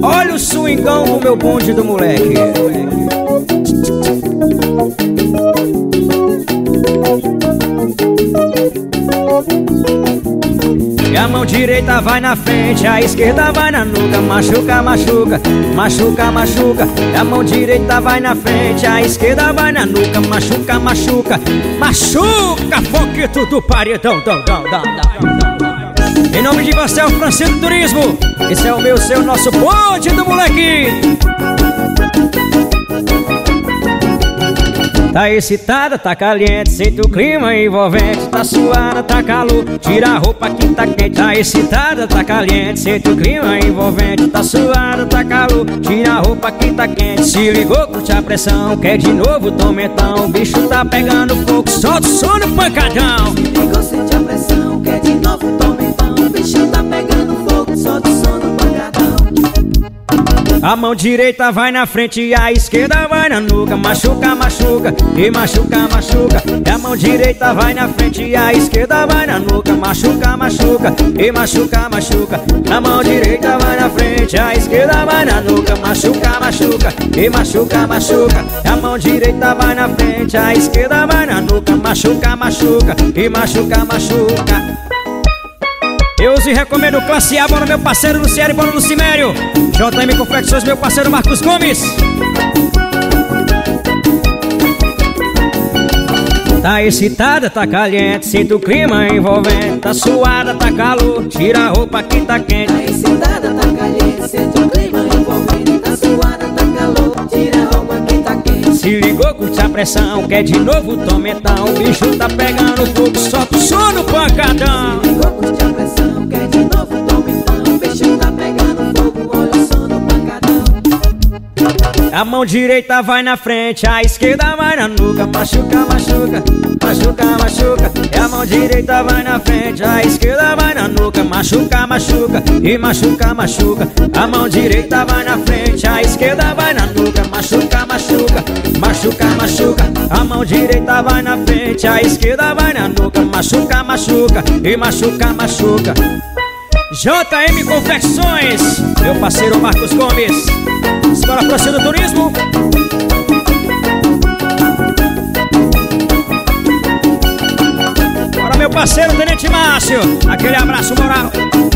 Olha o swingão do meu bonde do moleque. E a mão direita vai na frente, a esquerda vai na nuca. Machuca, machuca, machuca, machuca. E a mão direita vai na frente, a esquerda vai na nuca. Machuca, machuca, machuca. Foquito do paredão. Em nome de Vastel Francisco Turismo, esse é o meu, seu, nosso bonde do moleque. Tá excitada, tá caliente, sente o clima envolvente. Tá suada, tá calor, tira a roupa que tá quente. Tá excitada, tá caliente, sente o clima envolvente. Tá suada, tá calor, tira a roupa que tá quente. Se ligou, curte a pressão, quer de novo tomentão. O bicho tá pegando fogo, solta o som no pancadão. Se ligou, sente a pressão, quer de novo tomentão. O bicho tá pegando fogo, solta o som no pancadão. A mão direita vai na frente e a esquerda vai na nuca. Machuca, machuca e machuca, machuca. E a mão direita vai na frente e a esquerda vai na nuca. Machuca, machuca e machuca, machuca. A mão direita vai na frente, a esquerda vai na nuca. Machuca, machuca e machuca, machuca. E a mão direita vai na frente, a esquerda vai na nuca. Machuca, machuca e machuca, machuca. Eu uso e recomendo classe A, bora meu parceiro Luciano e bora Lucimério. JM Confecções, meu parceiro Marcos Gomes. Tá excitada, tá caliente, sinto o clima envolvente. Tá suada, tá calor, tira a roupa que tá quente. Tá excitada, tá caliente, sinto o clima envolvente. Tá suada, tá calor, tira a roupa que tá quente. Se ligou, curte a pressão, quer de novo tomentão. O bicho tá pegando fogo, solta o som no pancadão. Se ligou, curte a pressão, quer de novo tomentão. O bicho tá pegando fogo, olha o som no pancadão. A mão direita vai na frente, a esquerda vai na nuca. Machuca, machuca, machuca, machuca. E a mão direita vai na frente, a esquerda vai na nuca. Machuca, machuca e machuca, machuca. A mão direita vai na frente, a esquerda vai na nuca. Machuca, machuca, machuca, machuca. A mão direita vai na frente, a esquerda vai na nuca. Machuca, machuca e machuca, machuca. JM Confecções, meu parceiro Marcos Gomes. Escola Francisco Turismo. Bora meu parceiro Tenente Márcio, aquele abraço moral.